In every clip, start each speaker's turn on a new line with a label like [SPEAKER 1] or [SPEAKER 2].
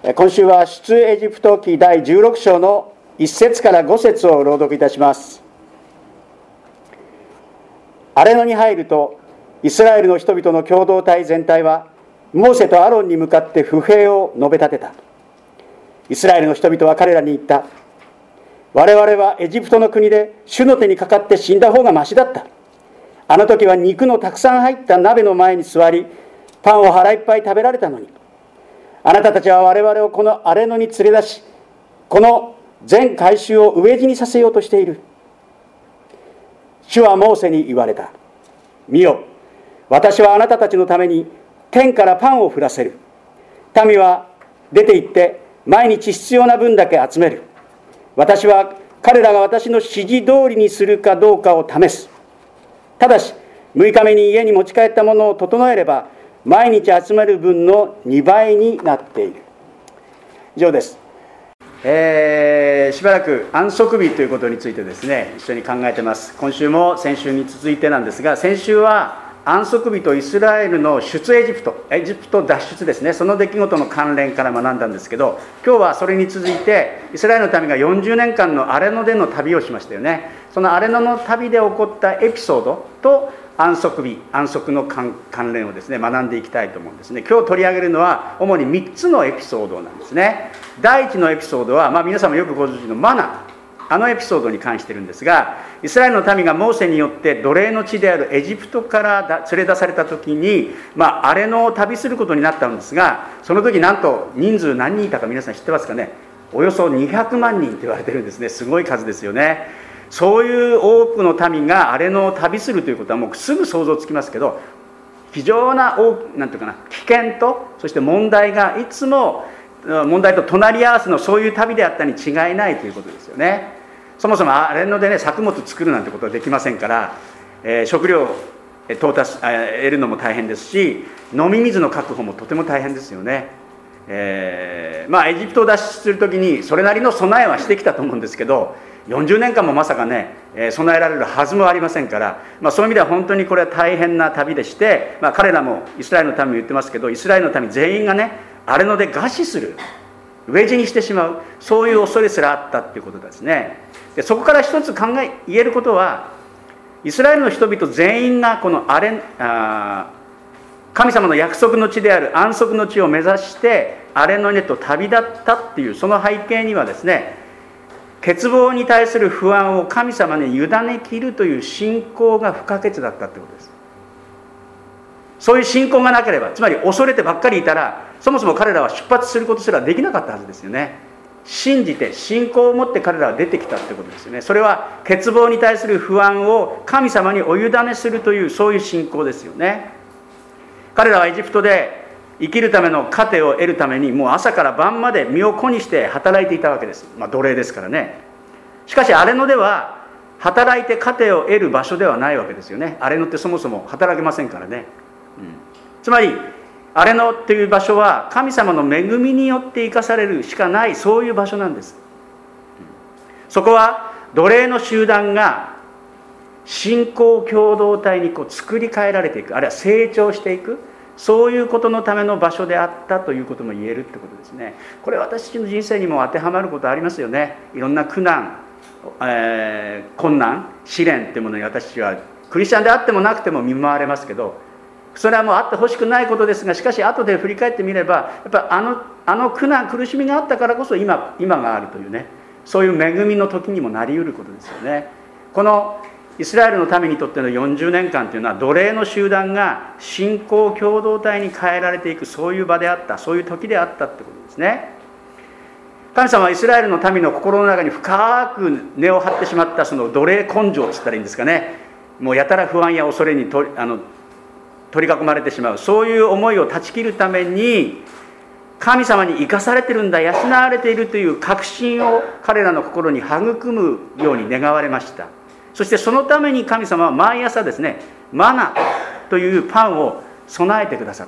[SPEAKER 1] 今週は出エジプト記第16章の1節から5節を朗読いたします。荒野に入ると、イスラエルの人々の共同体全体はモーセとアロンに向かって不平を述べ立てた。イスラエルの人々は彼らに言った。我々はエジプトの国で主の手にかかって死んだ方がましだった。あの時は肉のたくさん入った鍋の前に座り、パンを腹いっぱい食べられたのに、あなたたちは我々をこの荒野に連れ出し、この全改宗を飢え死にさせようとしている。主はモーセに言われた。見よ、私はあなたたちのために天からパンを降らせる。民は出て行って毎日必要な分だけ集める。私は彼らが私の指示通りにするかどうかを試す。ただし6日目に家に持ち帰ったものを整えれば、毎日集める分の2倍になっている。以上です。しばらく安息日ということについてですね、一緒に考えてます。今週も先週に続いてなんですが、先週は安息日とイスラエルの出エジプト脱出ですね、その出来事の関連から学んだんですけど、今日はそれに続いてイスラエルの民が40年間の荒野での旅をしましたよね。その荒野の旅で起こったエピソードと安息日、安息の関連をですね、学んでいきたいと思うんですね。今日取り上げるのは主に3つのエピソードなんですね。第1のエピソードは、皆さんもよくご存知のマナ、あのエピソードに関しているんですが、イスラエルの民がモーセによって奴隷の地であるエジプトから連れ出された時に、荒れ野を旅することになったんですが、その時なんと人数何人いたか皆さん知ってますかね。およそ200万人と言われてるんですね。すごい数ですよね。そういう多くの民が荒れ野を旅するということはもうすぐ想像つきますけど、非常ななんていうかな、危険とそして問題がいつも問題と隣り合わせのそういう旅であったに違いないということですよね。そもそも荒れ野でね、作物作るなんてことはできませんから、食料を得るのも大変ですし、飲み水の確保もとても大変ですよね。エジプトを脱出するときにそれなりの備えはしてきたと思うんですけど、40年間もまさかね、備えられるはずもありませんから、そういう意味では本当にこれは大変な旅でして、彼らもイスラエルの民も言ってますけど、イスラエルの民全員がね、荒れ野で餓死する、飢え死にしてしまう、そういう恐れすらあったということですね。でそこから一つ言えることは、イスラエルの人々全員がこの神様の約束の地である安息の地を目指して荒れ野へと旅立ったっていう、その背景にはですね、欠乏に対する不安を神様に委ねきるという信仰が不可欠だったということです。そういう信仰がなければ、つまり恐れてばっかりいたら、そもそも彼らは出発することすらできなかったはずですよね。信じて信仰を持って彼らは出てきたということですよね。それは欠乏に対する不安を神様にお委ねするという、そういう信仰ですよね。彼らはエジプトで生きるための糧を得るために、もう朝から晩まで身を粉にして働いていたわけです。奴隷ですからね。しかし荒れ野では働いて糧を得る場所ではないわけですよね。荒れ野ってそもそも働けませんからね。つまり荒れ野っていう場所は神様の恵みによって生かされるしかない、そういう場所なんです。そこは奴隷の集団が信仰共同体に作り変えられていく、あるいは成長していく、そういうことのための場所であったということも言えるってことですね。これ私の人生にも当てはまることありますよね。いろんな苦難、困難、試練っていうものに私はクリスチャンであってもなくても見舞われますけど、それはもうあってほしくないことですが、しかし後で振り返ってみれば、やっぱあの苦難、苦しみがあったからこそ今があるというね、そういう恵みの時にもなり得ることですよね。このイスラエルの民にとっての40年間というのは、奴隷の集団が信仰共同体に変えられていく、そういう場であった、そういう時であったってことですね。神様はイスラエルの民の心の中に深く根を張ってしまったその奴隷根性と言ったらいいんですかね、もうやたら不安や恐れに取り囲まれてしまう、そういう思いを断ち切るために、神様に生かされてるんだ、養われているという確信を彼らの心に育むように願われました。そしてそのために神様は毎朝ですね、マナというパンを備えてくださった。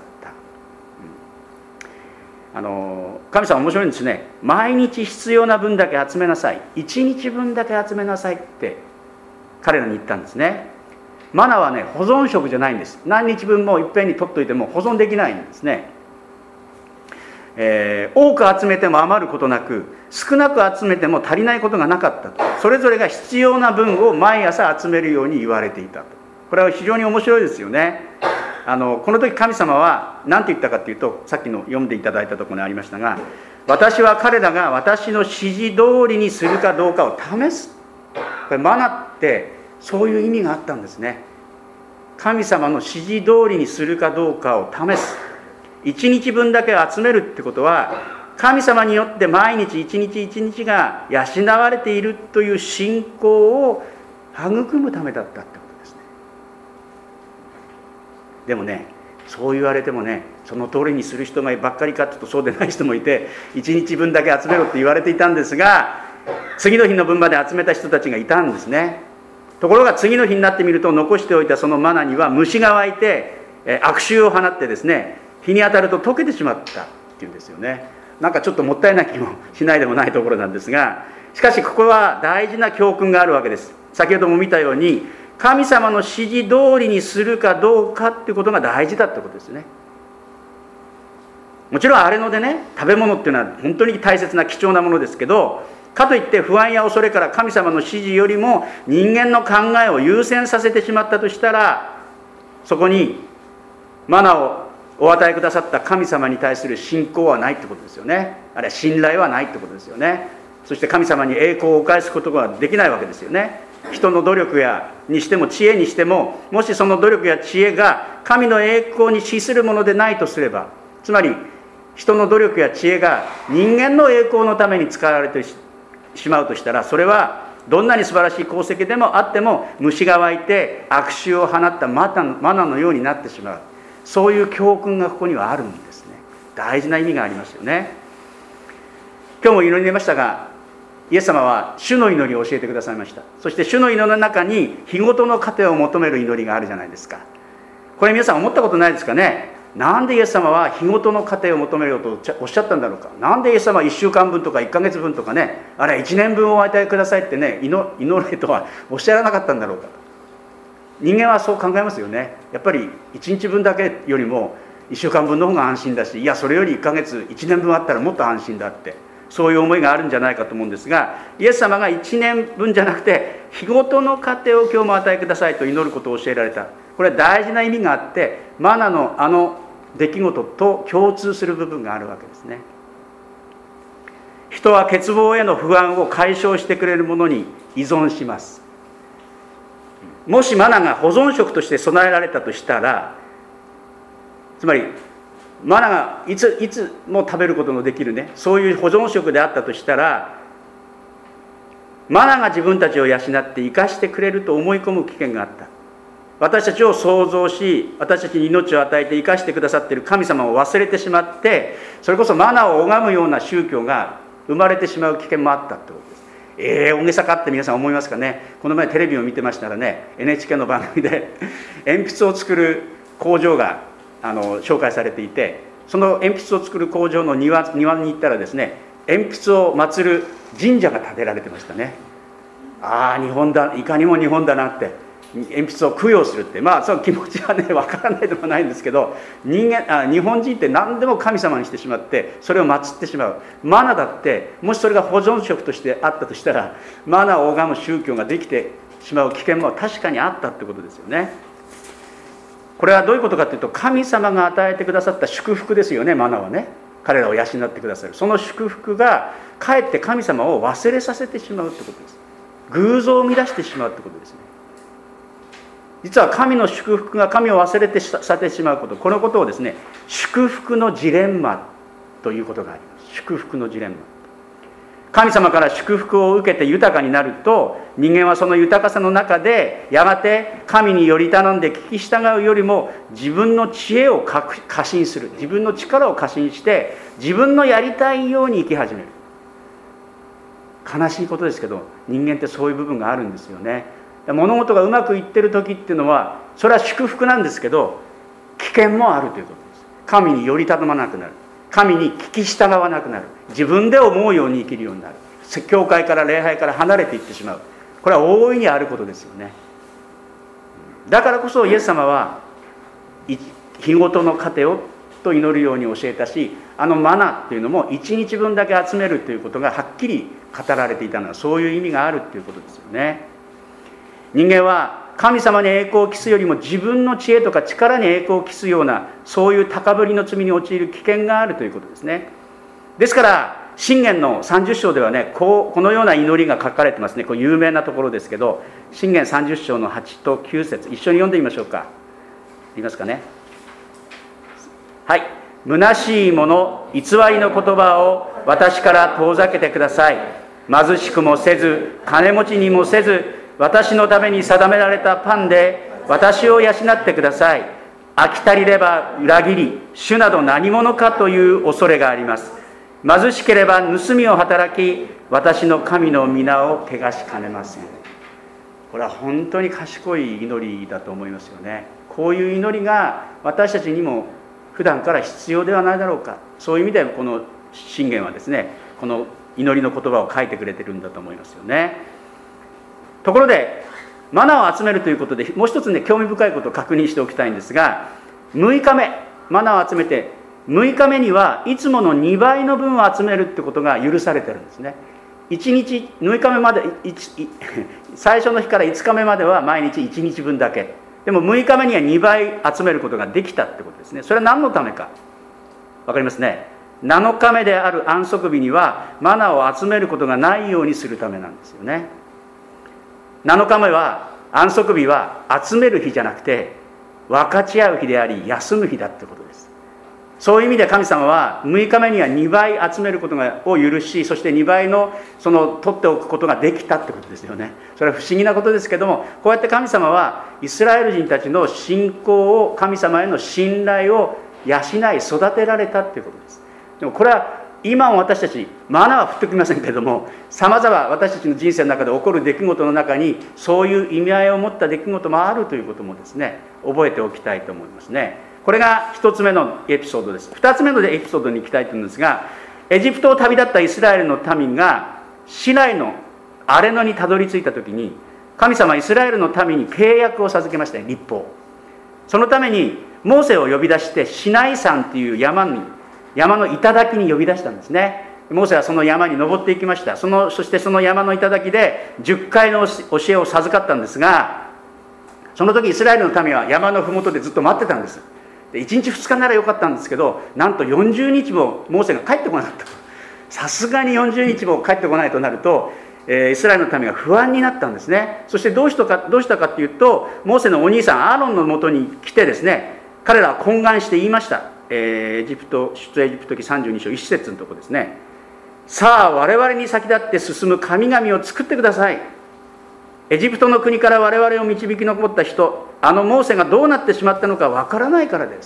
[SPEAKER 1] 神様は面白いんですね。毎日必要な分だけ集めなさい、1日分だけ集めなさいって彼らに言ったんですね。マナはね、保存食じゃないんです。何日分もいっぺんに取っといても保存できないんですね。 多く集めても余ることなく、少なく集めても足りないことがなかったと。それぞれが必要な分を毎朝集めるように言われていたと。これは非常に面白いですよね。この時神様は何て言ったかというと、さっきの読んでいただいたところにありましたが、私は彼らが私の指示通りにするかどうかを試す。これマナってそういう意味があったんですね。神様の指示通りにするかどうかを試す。一日分だけ集めるってことは、神様によって毎日一日一日が養われているという信仰を育むためだったってことですね。でもね、そう言われてもね、その通りにする人がばっかりかというとそうでない人もいて、一日分だけ集めろって言われていたんですが、次の日の分まで集めた人たちがいたんですね。ところが次の日になってみると、残しておいたそのマナには虫が湧いて悪臭を放ってですね、日に当たると溶けてしまったっていうんですよね。なんかちょっともったいない気もしないでもないところなんですが、しかしここは大事な教訓があるわけです。先ほども見たように、神様の指示通りにするかどうかっていうことが大事だってことですね。もちろんあれのでね、食べ物っていうのは本当に大切な貴重なものですけど、かといって不安や恐れから神様の指示よりも人間の考えを優先させてしまったとしたら、そこにマナをお与えくださった神様に対する信仰はないってことですよね。あるいは信頼はないってことですよね。そして神様に栄光を返すことができないわけですよね。人の努力やにしても知恵にしても、もしその努力や知恵が神の栄光に資するものでないとすれば、つまり人の努力や知恵が人間の栄光のために使われてしまうとしたら、それはどんなに素晴らしい功績でもあっても虫が湧いて悪臭を放ったマナのようになってしまう。そういう教訓がここにはあるんですね。大事な意味がありますよね。今日も祈り出ましたが、イエス様は主の祈りを教えてくださいました。そして主の祈りの中に日ごとの糧を求める祈りがあるじゃないですか。これ皆さん思ったことないですかね。なんでイエス様は日ごとの糧を求めるとおっしゃったんだろうか。なんでイエス様は1週間分とか1ヶ月分とかね、あれは1年分をお与えくださいってね、祈れとはおっしゃらなかったんだろうかと。人間はそう考えますよね。やっぱり1日分だけよりも1週間分の方が安心だし、いやそれより1ヶ月1年分あったらもっと安心だって、そういう思いがあるんじゃないかと思うんですが、イエス様が1年分じゃなくて日ごとの糧を今日も与えくださいと祈ることを教えられた。これは大事な意味があって、マナのあの出来事と共通する部分があるわけですね。人は欠乏への不安を解消してくれるものに依存します。もしマナが保存食として備えられたとしたら、つまりマナがいつも食べることのできるね、そういう保存食であったとしたら、マナが自分たちを養って生かしてくれると思い込む危険があった。私たちを創造し、私たちに命を与えて生かしてくださっている神様を忘れてしまって、それこそマナを拝むような宗教が生まれてしまう危険もあったってことです。大げさかって皆さん思いますかね。この前テレビを見てましたらね、 NHK の番組で鉛筆を作る工場が紹介されていて、その鉛筆を作る工場の庭に行ったらですね、鉛筆を祀る神社が建てられてましたね。ああ日本だ、いかにも日本だなって、鉛筆を供養するって、その気持ちはねわからないでもないんですけど、日本人って何でも神様にしてしまってそれを祀ってしまう。マナだってもしそれが保存食としてあったとしたら、マナを拝む宗教ができてしまう危険も確かにあったってことですよね。これはどういうことかというと、神様が与えてくださった祝福ですよね。マナはね、彼らを養ってくださるその祝福がかえって神様を忘れさせてしまうってことです。偶像を生み出してしまうってことですね。実は神の祝福が神を忘れてさせてしまうこと、このことをですね、祝福のジレンマということがあります。祝福のジレンマ。神様から祝福を受けて豊かになると、人間はその豊かさの中でやがて神により頼んで聞き従うよりも自分の知恵を過信する、自分の力を過信して自分のやりたいように生き始める。悲しいことですけど、人間ってそういう部分があるんですよね。物事がうまくいってる時っていうのはそれは祝福なんですけど、危険もあるということです。神により頼まなくなる、神に聞き従わなくなる、自分で思うように生きるようになる、教会から礼拝から離れていってしまう。これは大いにあることですよね。だからこそイエス様は日ごとの糧をと祈るように教えたし、マナっていうのも1日分だけ集めるということがはっきり語られていたのは、そういう意味があるということですよね。人間は神様に栄光を期すよりも自分の知恵とか力に栄光を期すような、そういう高ぶりの罪に陥る危険があるということですね。ですから箴言の30章ではね、このような祈りが書かれてますね。これ有名なところですけど、箴言30章の8と9節、一緒に読んでみましょうか。言いますかね。はい。虚しいもの、偽りの言葉を私から遠ざけてください。貧しくもせず、金持ちにもせず、私のために定められたパンで私を養ってください。飽き足りれば裏切り、主など何者かという恐れがあります。貧しければ盗みを働き、私の神の皆を汚しかねません。これは本当に賢い祈りだと思いますよね。こういう祈りが私たちにも普段から必要ではないだろうか。そういう意味でこの箴言はですね、この祈りの言葉を書いてくれてるんだと思いますよね。ところでマナーを集めるということで、もう一つね、興味深いことを確認しておきたいんですが、6日目マナーを集めて、6日目にはいつもの2倍の分を集めるってことが許されてるんですね。1日6日目まで、最初の日から5日目までは毎日1日分だけ。でも6日目には2倍集めることができたってことですね。それは何のためか分かりますね。7日目である安息日にはマナーを集めることがないようにするためなんですよね。7日目は、安息日は集める日じゃなくて分かち合う日であり、休む日だってことです。そういう意味で神様は6日目には2倍集めることを許し、そして2倍の取っておくことができたってことですよね。それは不思議なことですけども、こうやって神様はイスラエル人たちの信仰を、神様への信頼を養い育てられたっていうことです。でもこれは今も私たち、マナーは振っておきませんけれども、さまざま私たちの人生の中で起こる出来事の中にそういう意味合いを持った出来事もあるということもですね、覚えておきたいと思いますね。これが一つ目のエピソードです。二つ目のエピソードに行きたいと思うんですが、エジプトを旅立ったイスラエルの民がシナイのアレノにたどり着いた時に、神様はイスラエルの民に契約を授けましたね、立法。そのためにモーセを呼び出してシナイ山という山の頂に呼び出したんですね。モーセはその山に登っていきました。そしてその山の頂で10回の教えを授かったんですが、その時イスラエルの民は山の麓でずっと待ってたんです。で1日2日ならよかったんですけど、なんと40日もモーセが帰ってこなかった。さすがに40日も帰ってこないとなると、イスラエルの民が不安になったんですね。そしてどうしたかっていうと、モーセのお兄さんアーロンのもとに来てですね、彼らは懇願して言いました。出エジプト記32章1節のところですね。さあ我々に先立って進む神々を作ってください。エジプトの国から我々を導き残った人、モーセがどうなってしまったのかわからないからです。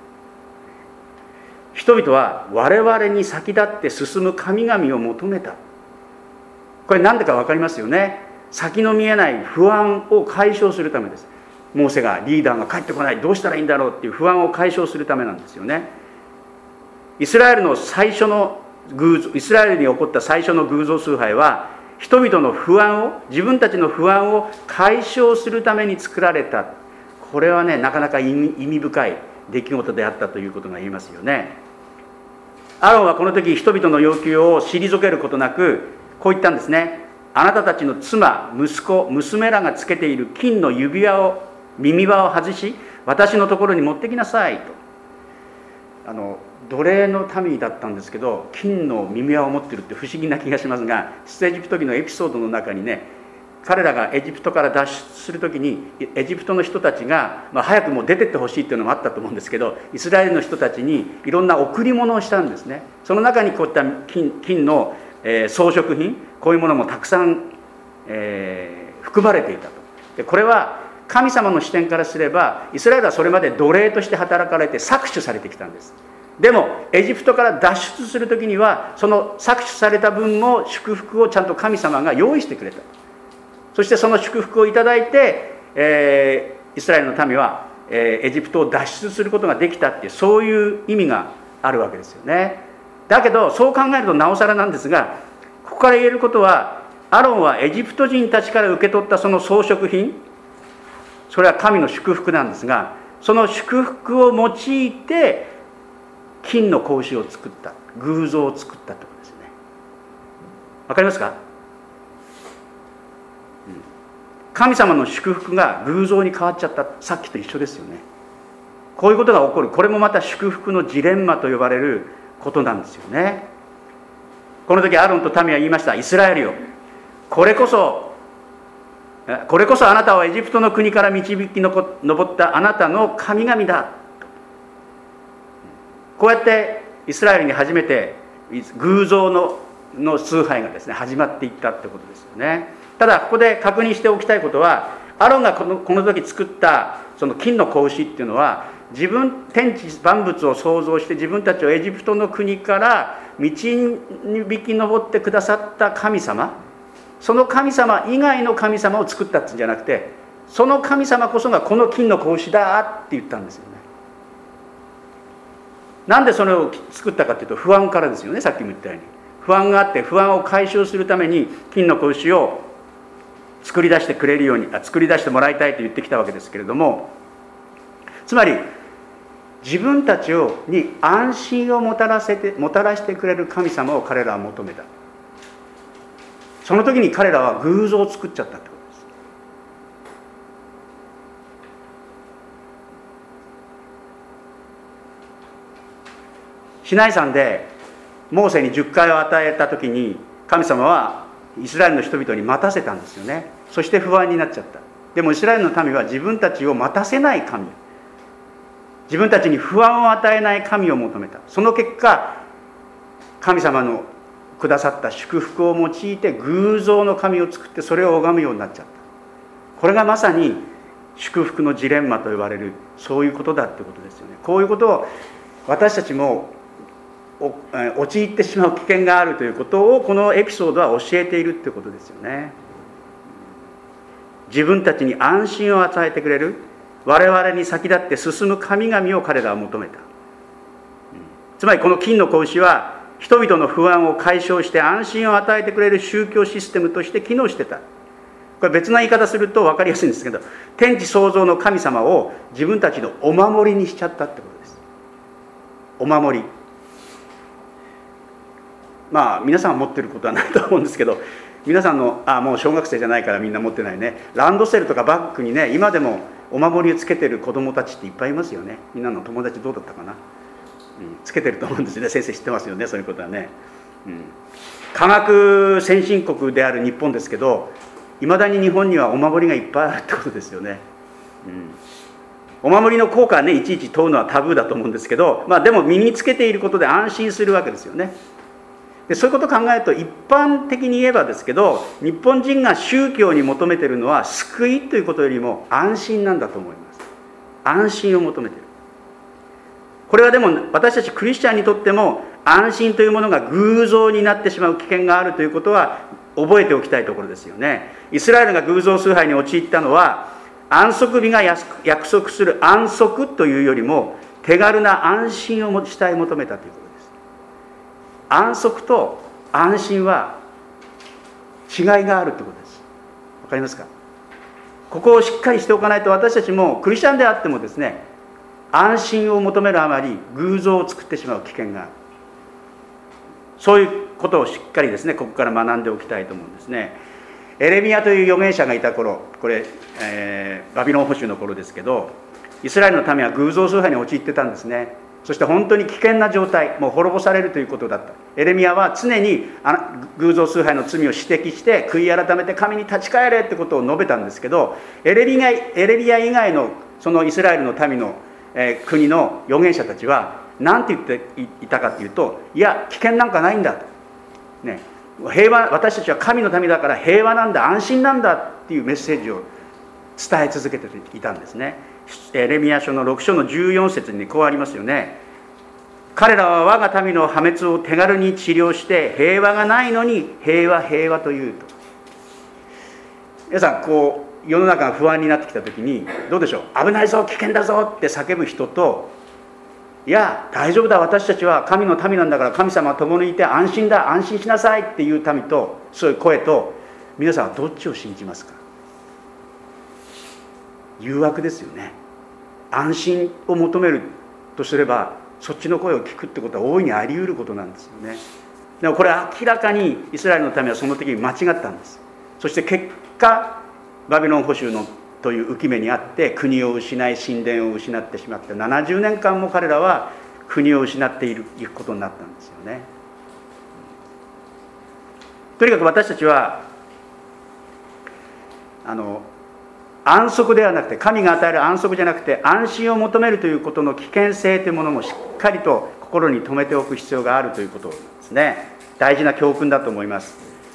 [SPEAKER 1] 人々は我々に先立って進む神々を求めた。これ何でか分かりますよね。先の見えない不安を解消するためです。モーセがリーダーが帰ってこない、どうしたらいいんだろうっていう不安を解消するためなんですよね。イスラエルに起こった最初の偶像崇拝は、人々の不安を、自分たちの不安を解消するために作られた。これはね、なかなか意味深い出来事であったということが言えますよね。アロンはこの時人々の要求を退けることなく、こう言ったんですね。あなたたちの妻、息子、娘らがつけている金の指輪を、耳輪を外し、私のところに持ってきなさいと。奴隷の民だったんですけど、金の耳輪を持っているって不思議な気がしますが、出エジプト記のエピソードの中にね、彼らがエジプトから脱出するときに、エジプトの人たちが、早くもう出てってほしいっていうのもあったと思うんですけど、イスラエルの人たちにいろんな贈り物をしたんですね。その中にこういった金の、装飾品、こういうものもたくさん、含まれていたと。でこれは神様の視点からすれば、イスラエルはそれまで奴隷として働かれて搾取されてきたんです。でもエジプトから脱出するときには、その搾取された分も祝福をちゃんと神様が用意してくれた。そしてその祝福をいただいて、イスラエルの民は、エジプトを脱出することができたっていう、そういう意味があるわけですよね。だけどそう考えるとなおさらなんですが、ここから言えることは、アロンはエジプト人たちから受け取ったその装飾品、それは神の祝福なんですが、その祝福を用いて金の格子を作った、偶像を作ったってことですよね。わかりますか？神様の祝福が偶像に変わっちゃった、さっきと一緒ですよね。こういうことが起こる。これもまた祝福のジレンマと呼ばれることなんですよね。この時アロンと民は言いました。イスラエルよ、これこそあなたはエジプトの国から導き上ったあなたの神々だ。こうやってイスラエルに初めて偶像の崇拝がですね始まっていったってことですよね。ただここで確認しておきたいことは、アロンがこの時作ったその金の格子っていうのは、天地万物を創造して自分たちをエジプトの国から導き上ってくださった神様、その神様以外の神様を作ったってんじゃなくて、その神様こそがこの金の格子だって言ったんですよね。なんでそれを作ったかというと、不安からですよね。さっきも言ったように不安があって、不安を解消するために金の格子を作り出してくれるように、作り出してもらいたいと言ってきたわけですけれども、つまり自分たちに安心をもたらしてくれる神様を彼らは求めた。その時に彼らは偶像を作っちゃったってことです。シナイ山でモーセに10回を与えた時に、神様はイスラエルの人々に待たせたんですよね。そして不安になっちゃった。でもイスラエルの民は自分たちを待たせない神、自分たちに不安を与えない神を求めた。その結果、神様のくださった祝福を用いて偶像の神を作って、それを拝むようになっちゃった。これがまさに祝福のジレンマと呼ばれる、そういうことだってことですよね。こういうことを私たちも陥ってしまう危険があるということを、このエピソードは教えているってことですよね。自分たちに安心を与えてくれる、我々に先立って進む神々を彼らは求めた。つまりこの金の格子は人々の不安を解消して安心を与えてくれる宗教システムとして機能してた。これ別な言い方すると分かりやすいんですけど、天地創造の神様を自分たちのお守りにしちゃったってことです。お守り。皆さんは持ってることはないと思うんですけど、皆さんのもう小学生じゃないからみんな持ってないね、ランドセルとかバッグにね、今でもお守りをつけてる子どもたちっていっぱいいますよね。みんなの友達どうだったかな、つけてると思うんですよね。先生知ってますよね、そういうことはね。科学先進国である日本ですけど、いまだに日本にはお守りがいっぱいあるってことですよね。お守りの効果はね、いちいち問うのはタブーだと思うんですけど、でも身につけていることで安心するわけですよね。でそういうことを考えると、一般的に言えばですけど、日本人が宗教に求めているのは救いということよりも安心なんだと思います。安心を求めている。これはでも私たちクリスチャンにとっても、安心というものが偶像になってしまう危険があるということは覚えておきたいところですよね。イスラエルが偶像崇拝に陥ったのは、安息日が約束する安息というよりも手軽な安心を主体求めたということです。安息と安心は違いがあるということです。わかりますか？ここをしっかりしておかないと、私たちもクリスチャンであってもですね、安心を求めるあまり偶像を作ってしまう危険がある。そういうことをしっかりですね、ここから学んでおきたいと思うんですね。エレミヤという預言者がいた頃、これ、バビロン捕囚の頃ですけど、イスラエルの民は偶像崇拝に陥ってたんですね。そして本当に危険な状態、もう滅ぼされるということだった。エレミヤは常に偶像崇拝の罪を指摘して、悔い改めて神に立ち返れってことを述べたんですけど、エレミヤ以外のそのイスラエルの民の、国の預言者たちは何て言っていたかというと、いや危険なんかないんだと、ね、平和、私たちは神の民だから平和なんだ、安心なんだっていうメッセージを伝え続けていたんですね。エレミヤ書の6章の14節にこうありますよね。彼らは我が民の破滅を手軽に治療して平和がないのに平和平和というと。皆さんこう世の中が不安になってきた時にどうでしょう。危ないぞ、危険だぞって叫ぶ人と、いや大丈夫だ、私たちは神の民なんだから神様は共にいて安心だ、安心しなさいっていう民と、そういう声と、皆さんはどっちを信じますか？誘惑ですよね。安心を求めるとすればそっちの声を聞くってことは大いにあり得ることなんですよね。でもこれ明らかにイスラエルのためはその時に間違ったんです。そして結果バビロン捕囚のという浮き目にあって国を失い神殿を失ってしまって70年間も彼らは国を失っていくことになったんですよね。とにかく私たちは安息ではなくて、神が与える安息じゃなくて安心を求めるということの危険性というものもしっかりと心に留めておく必要があるということですね。大事な教訓だと思います。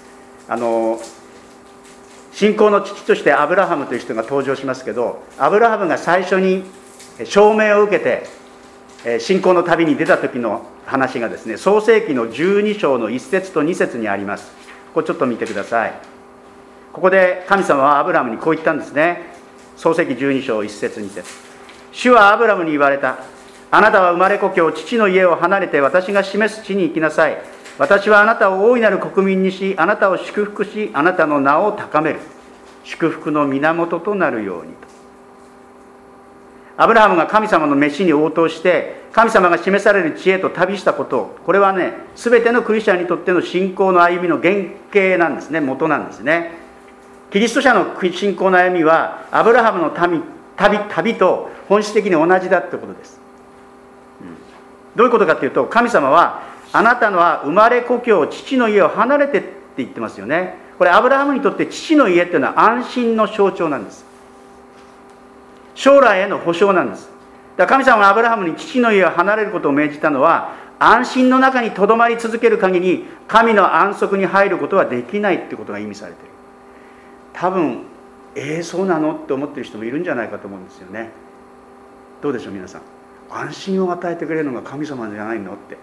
[SPEAKER 1] 信仰の父としてアブラハムという人が登場しますけど、アブラハムが最初に証明を受けて信仰の旅に出た時の話がですね、創世記の12章の1節と2節にあります。ここちょっと見てください。ここで神様はアブラハムにこう言ったんですね。創世記12章1節2節。主はアブラハムに言われた。あなたは生まれ故郷父の家を離れて私が示す地に行きなさい。私はあなたを大いなる国民にし、あなたを祝福し、あなたの名を高める。祝福の源となるようにと。アブラハムが神様の召しに応答して神様が示される地へと旅したこと、これはね、全てのクリスチャンにとっての信仰の歩みの原型なんですね。元なんですね。キリスト者の信仰の歩みはアブラハムの旅と本質的に同じだってことです。どういうことかというと、神様はあなたのは生まれ故郷父の家を離れてって言ってますよね。これアブラハムにとって父の家っていうのは安心の象徴なんです。将来への保証なんです。だから神様がアブラハムに父の家を離れることを命じたのは、安心の中にとどまり続ける限り神の安息に入ることはできないってことが意味されている。多分そうなのって思ってる人もいるんじゃないかと思うんですよね。どうでしょう皆さん。安心を与えてくれるのが神様じゃないのって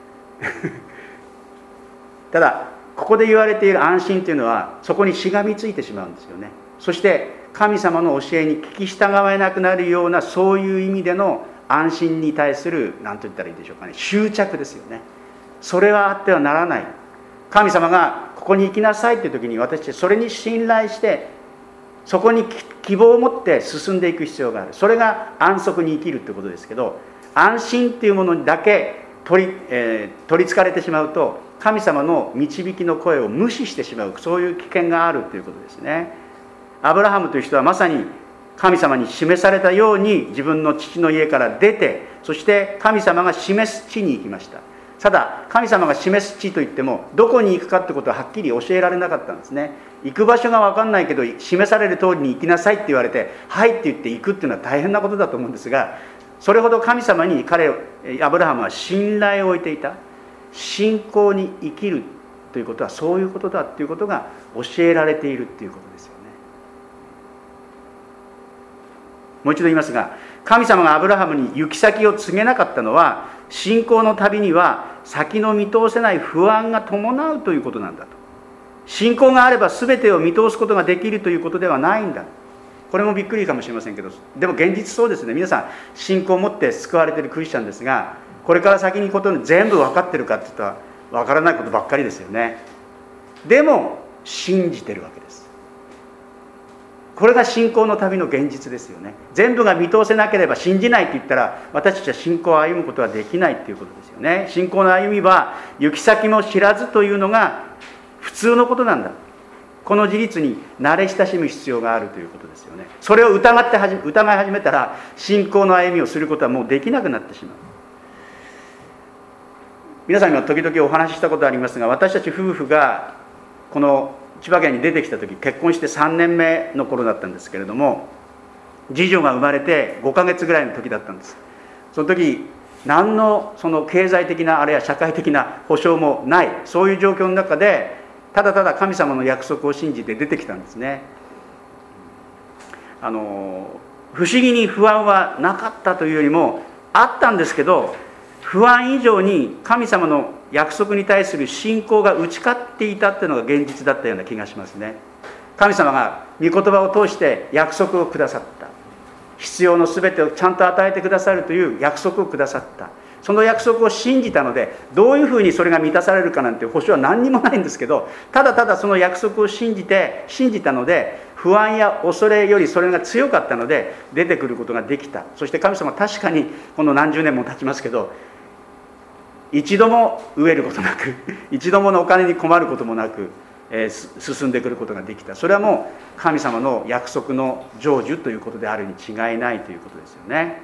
[SPEAKER 1] ただここで言われている安心というのはそこにしがみついてしまうんですよね。そして神様の教えに聞き従えなくなるような、そういう意味での安心に対する何と言ったらいいでしょうかね、執着ですよね。それはあってはならない。神様がここに行きなさいという時に、私たちそれに信頼してそこに希望を持って進んでいく必要がある。それが安息に生きるということですけど、安心というものにだけ取りつかれてしまうと、神様の導きの声を無視してしまう、そういう危険があるということですね。アブラハムという人はまさに神様に示されたように自分の父の家から出て、そして神様が示す地に行きました。ただ神様が示す地といってもどこに行くかってことははっきり教えられなかったんですね。行く場所が分かんないけど示される通りに行きなさいって言われて、はいって言って行くっていうのは大変なことだと思うんですが、それほど神様にアブラハムは信頼を置いていた。信仰に生きるということはそういうことだということが教えられているということですよね。もう一度言いますが、神様がアブラハムに行き先を告げなかったのは、信仰の旅には先の見通せない不安が伴うということなんだと。信仰があれば全てを見通すことができるということではないんだ。これもびっくりかもしれませんけど、でも現実そうですね。皆さん信仰を持って救われているクリスチャンですが、これから先にことに全部分かってるかって言ったら分からないことばっかりですよね。でも信じてるわけです。これが信仰の旅の現実ですよね。全部が見通せなければ信じないと言ったら、私たちは信仰を歩むことはできないということですよね。信仰の歩みは行き先も知らずというのが普通のことなんだ。この事実に慣れ親しむ必要があるということですよね。それを疑い始めたら、信仰の歩みをすることはもうできなくなってしまう。皆さんには時々お話ししたことありますが、私たち夫婦がこの千葉県に出てきた時、結婚して3年目の頃だったんですけれども、次女が生まれて5ヶ月ぐらいの時だったんです。その時何のその経済的なあるいは社会的な保障もない、そういう状況の中でただただ神様の約束を信じて出てきたんですね。不思議に不安はなかったというよりもあったんですけど、不安以上に神様の約束に対する信仰が打ち勝っていたというのが現実だったような気がしますね。神様が御言葉を通して約束をくださった。必要のすべてをちゃんと与えてくださるという約束をくださった。その約束を信じたので、どういうふうにそれが満たされるかなんて保証は何にもないんですけど、ただただその約束を信じたので、不安や恐れよりそれが強かったので出てくることができた。そして神様は確かにこの何十年も経ちますけど、 一度も飢えることなく一度もお金に困ることもなく、進んでくることができた。それはもう神様の約束の成就ということであるに違いないということですよね。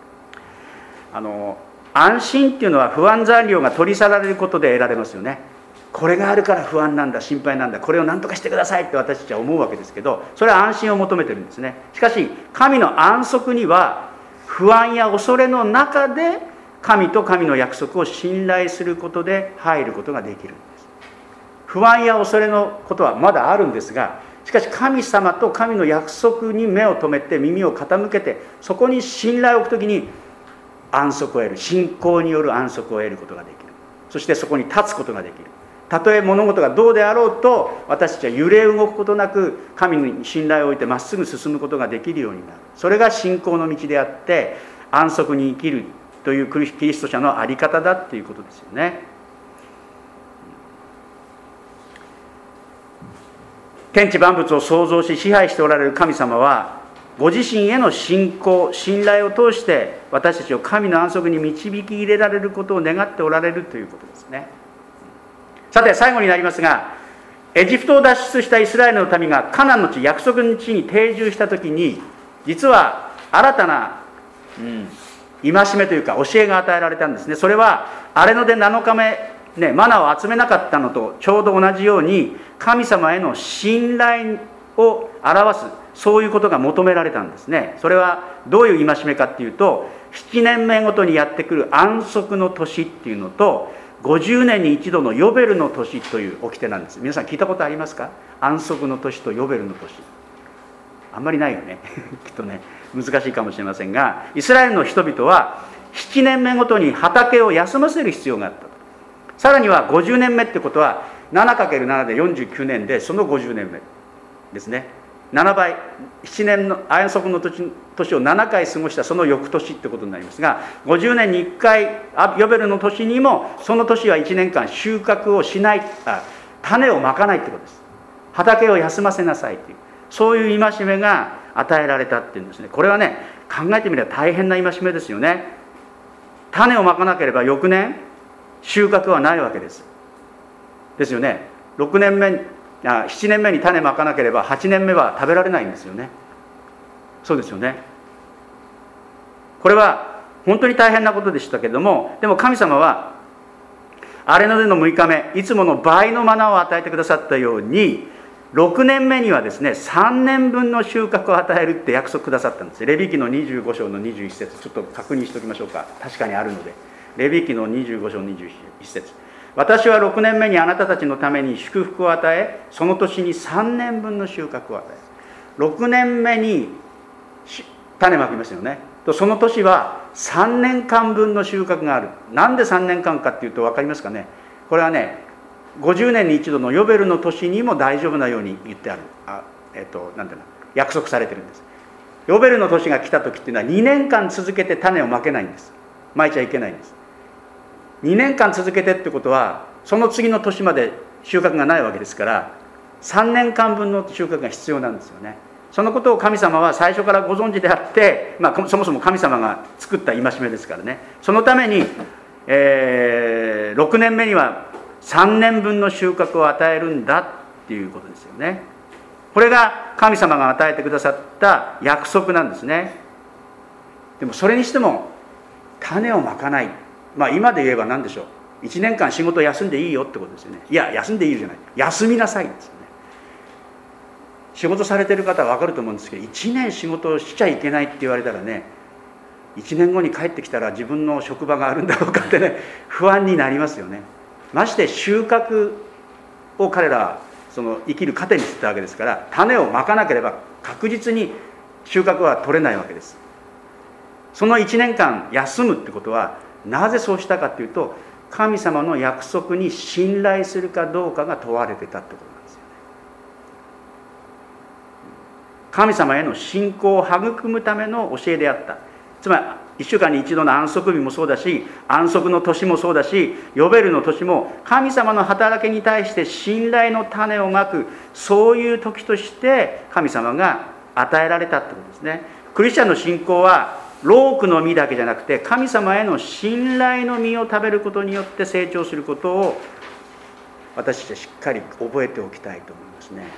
[SPEAKER 1] 安心っていうのは不安材料が取り去られることで得られますよね。これがあるから不安なんだ、心配なんだ、これを何とかしてくださいって私たちは思うわけですけど、それは安心を求めてるんですね。しかし神の安息には不安や恐れの中で神と神の約束を信頼することで入ることができるんです。不安や恐れのことはまだあるんですが、しかし神様と神の約束に目を留めて耳を傾けて、そこに信頼を置くときに安息を得る、信仰による安息を得ることができる。そしてそこに立つことができる。たとえ物事がどうであろうと、私たちは揺れ動くことなく神に信頼を置いてまっすぐ進むことができるようになる。それが信仰の道であって、安息に生きるというキリスト者の在り方だっていうことですよね。天地万物を創造し支配しておられる神様は、ご自身への信仰、信頼を通して私たちを神の安息に導き入れられることを願っておられるということですね。さて最後になりますが、エジプトを脱出したイスラエルの民がカナンの地、約束の地に定住したときに、実は新たな、戒めというか教えが与えられたんですね。それは荒れ野で7日目、マナを集めなかったのとちょうど同じように、神様への信頼を表す、そういうことが求められたんですね。それはどういう戒めかっていうと、7年目ごとにやってくる安息の年っていうのと、50年に一度のヨベルの年という掟なんです。皆さん聞いたことありますか？安息の年とヨベルの年。あんまりないよねきっとね、難しいかもしれませんが、イスラエルの人々は7年目ごとに畑を休ませる必要があったと。さらには50年目ってことは 7×7 で49年で、その50年目ですね。7倍、7年の安息の年を7回過ごしたその翌年ってことになりますが、50年に1回ヨベルの年にも、その年は1年間収穫をしない、種をまかないってことです。畑を休ませなさいという、そういう戒めが与えられたっていうんですね。これはね、考えてみれば大変な戒めですよね。種をまかなければ翌年収穫はないわけですよね。7年目に種まかなければ8年目は食べられないんですよね。そうですよね。これは本当に大変なことでしたけれども、でも神様は荒れ野での6日目、いつもの倍のマナを与えてくださったように、6年目にはですね、3年分の収穫を与えるって約束くださったんです。レビ記の25章の21節、ちょっと確認しておきましょうか。確かにあるので。レビ記の25章の21節、私は6年目にあなたたちのために祝福を与え、その年に3年分の収穫を与える。6年目に種まきますよね。その年は3年間分の収穫がある。なんで3年間かっていうと分かりますかね。これはね、50年に一度のヨベルの年にも大丈夫なように言ってある。なんていうの、約束されてるんです。ヨベルの年が来た時っていうのは2年間続けて種をまけないんです。まいちゃいけないんです。2年間続けてってことは、その次の年まで収穫がないわけですから、3年間分の収穫が必要なんですよね。そのことを神様は最初からご存知であって、そもそも神様が作った戒めですからね。そのために、6年目には3年分の収穫を与えるんだっていうことですよね。これが神様が与えてくださった約束なんですね。でもそれにしても種をまかない、今で言えば何でしょう、1年間仕事休んでいいよってことですよね。いや、休んでいいじゃない、休みなさいですよね。仕事されてる方は分かると思うんですけど、1年仕事をしちゃいけないって言われたらね、1年後に帰ってきたら自分の職場があるんだろうかってね、不安になりますよね。まして収穫を彼らはその生きる糧にしてたわけですから、種をまかなければ確実に収穫は取れないわけです。その1年間休むってことは、なぜそうしたかというと、神様の約束に信頼するかどうかが問われてたってことなんですよね。神様への信仰を育むための教えであった。つまり1週間に一度の安息日もそうだし、安息の年もそうだし、ヨベルの年も神様の働きに対して信頼の種をまく、そういう時として神様が与えられたってことですね。クリスチャンの信仰は労苦の実だけじゃなくて、神様への信頼の実を食べることによって成長することを私たちはしっかり覚えておきたいと思いますね。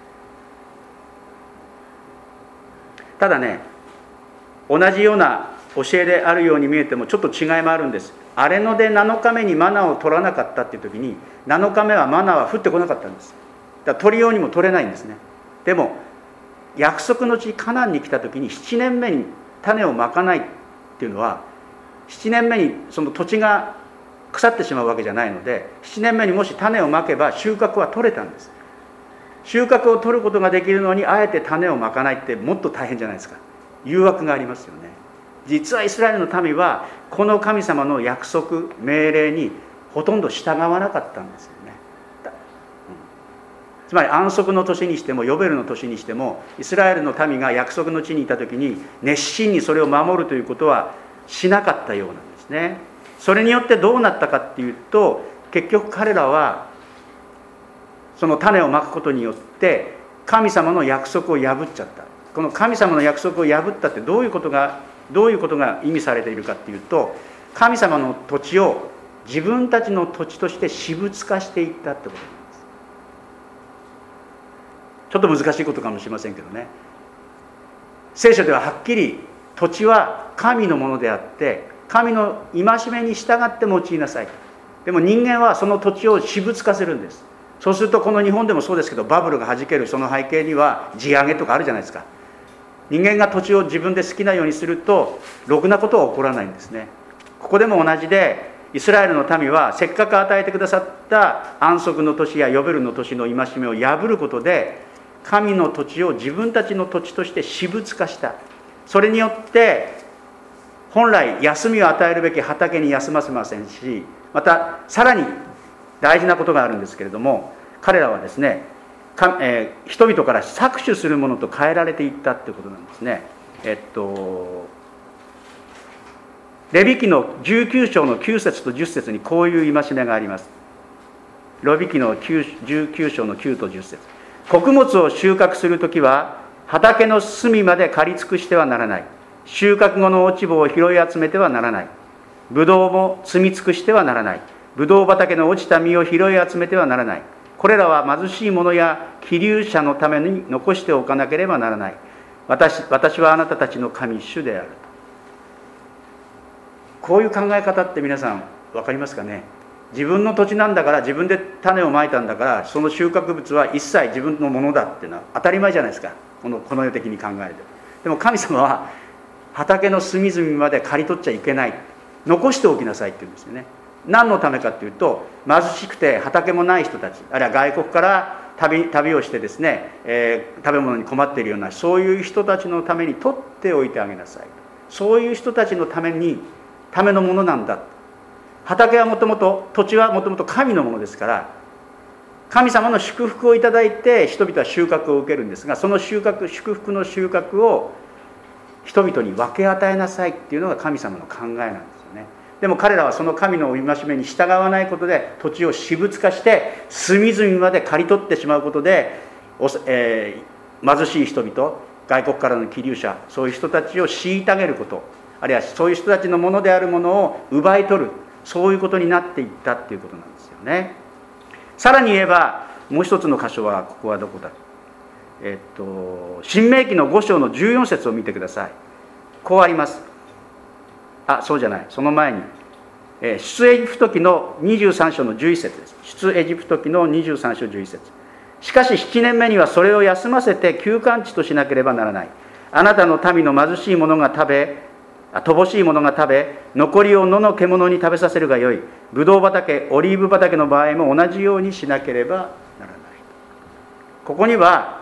[SPEAKER 1] ただね、同じような教えであるように見えてもちょっと違いもあるんです。荒れ野で7日目にマナを取らなかったっていう時に、7日目はマナは降ってこなかったんです。だから取りようにも取れないんですね。でも約束の地カナンに来た時に7年目に種をまかないっていうのは、7年目にその土地が腐ってしまうわけじゃないので、7年目にもし種をまけば収穫は取れたんです。収穫を取ることができるのにあえて種をまかないってもっと大変じゃないですか。誘惑がありますよね。実はイスラエルの民はこの神様の約束命令にほとんど従わなかったんですよね。つまり安息の年にしてもヨベルの年にしても、イスラエルの民が約束の地にいた時に熱心にそれを守るということはしなかったようなんですね。それによってどうなったかっていうと、結局彼らはその種をまくことによって神様の約束を破っちゃった。この神様の約束を破ったってどういうことが意味されているかっていうと、神様の土地を自分たちの土地として私物化していったってことなんです。ちょっと難しいことかもしれませんけどね、聖書でははっきり土地は神のものであって神の戒めに従って用いなさい。でも人間はその土地を私物化するんです。そうするとこの日本でもそうですけど、バブルがはじけるその背景には地上げとかあるじゃないですか。人間が土地を自分で好きなようにするとろくなことは起こらないんですね。ここでも同じで、イスラエルの民はせっかく与えてくださった安息の年やヨベルの年の戒めを破ることで、神の土地を自分たちの土地として私物化した。それによって本来休みを与えるべき畑に休ませませんし、またさらに大事なことがあるんですけれども、彼らはですね、人々から搾取するものと変えられていったということなんですね。レビ記の19章の9節と10節にこういう戒めがあります。レビ記の19章の9と10節。穀物を収穫するときは畑の隅まで刈り尽くしてはならない。収穫後の落ち葉を拾い集めてはならない。ブドウも摘み尽くしてはならない。ブドウ畑の落ちた実を拾い集めてはならない。これらは貧しい者や寄留者のために残しておかなければならない。私はあなたたちの神主である。こういう考え方って皆さん分かりますかね。自分の土地なんだから、自分で種をまいたんだから、その収穫物は一切自分のものだっていうのは当たり前じゃないですか、この世的に考えると。でも神様は畑の隅々まで刈り取っちゃいけない、残しておきなさいって言うんですよね。何のためかっていうと、貧しくて畑もない人たち、あるいは外国から旅をしてですね、食べ物に困っているようなそういう人たちのために取っておいてあげなさい。そういう人たちのためのものなんだ。畑はもともと、土地はもともと神のものですから、神様の祝福をいただいて人々は収穫を受けるんですが、その祝福の収穫を人々に分け与えなさいっていうのが神様の考えなんですよね。でも彼らはその神の戒めに従わないことで土地を私物化して隅々まで刈り取ってしまうことで、貧しい人々、外国からの寄留者、そういう人たちを虐げること、あるいはそういう人たちのものであるものを奪い取る、そういうことになっていったっていうことなんですよね。さらに言えばもう一つの箇所は、ここはどこだ、申命記の5章の14節を見てください。こうあります。そうじゃない、その前に、出エジプト記の23章の11節です。出エジプト記の23章11節。しかし7年目にはそれを休ませて休閑地としなければならない。あなたの民の貧しい者が乏しい者が食べ、残りを野の獣に食べさせるがよい。ブドウ畑、オリーブ畑の場合も同じようにしなければならない。ここには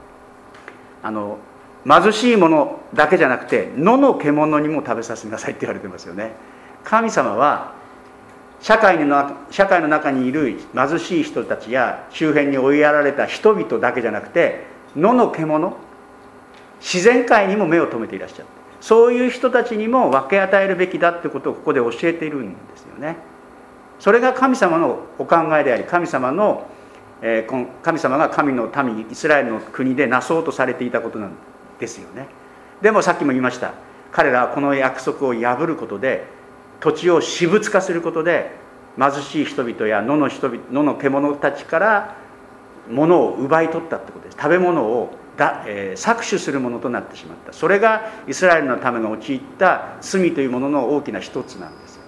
[SPEAKER 1] 貧しい者だけじゃなくて、野の獣にも食べさせなさいって言われてますよね。神様は社会の中にいる貧しい人たちや周辺に追いやられた人々だけじゃなくて、野の獣、自然界にも目を留めていらっしゃる。そういう人たちにも分け与えるべきだということをここで教えているんですよね。それが神様のお考えであり、神様が神の民イスラエルの国でなそうとされていたことなんですよね。でもさっきも言いました、 彼らはこの約束を破ることで、土地を私物化することで、貧しい人々や野の獣たちから物を奪い取ったってことです。食べ物を搾取するものとなってしまった。それがイスラエルのためが陥った罪というものの大きな一つなんですよね。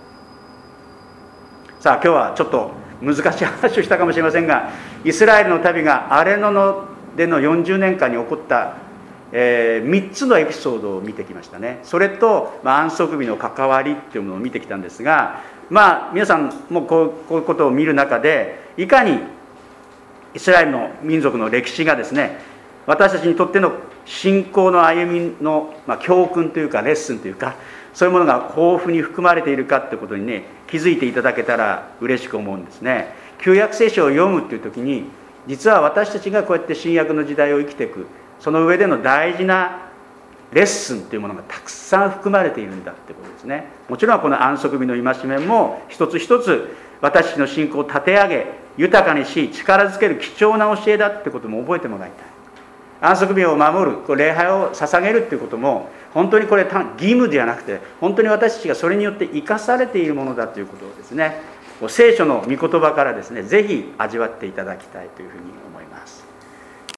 [SPEAKER 1] さあ、今日はちょっと難しい話をしたかもしれませんが、イスラエルの旅がアレノノでの40年間に起こった3つのエピソードを見てきましたね。それと、安息日の関わりっていうものを見てきたんですが、皆さんもこういうことを見る中で、いかにイスラエルの民族の歴史がですね、私たちにとっての信仰の歩みの、教訓というかレッスンというか、そういうものが豊富に含まれているかということにね、気づいていただけたら嬉しく思うんですね。旧約聖書を読むという時に、実は私たちがこうやって新約の時代を生きていく、その上での大事なレッスンというものがたくさん含まれているんだということですね。もちろんこの安息日の戒めも一つ一つ私たちの信仰を立て上げ、豊かにし、力づける貴重な教えだということも覚えてもらいたい。安息日を守る、礼拝を捧げるということも、本当にこれ義務ではなくて、本当に私たちがそれによって生かされているものだということをですね、聖書の御言葉からですね、ぜひ味わっていただきたいというふうに思います。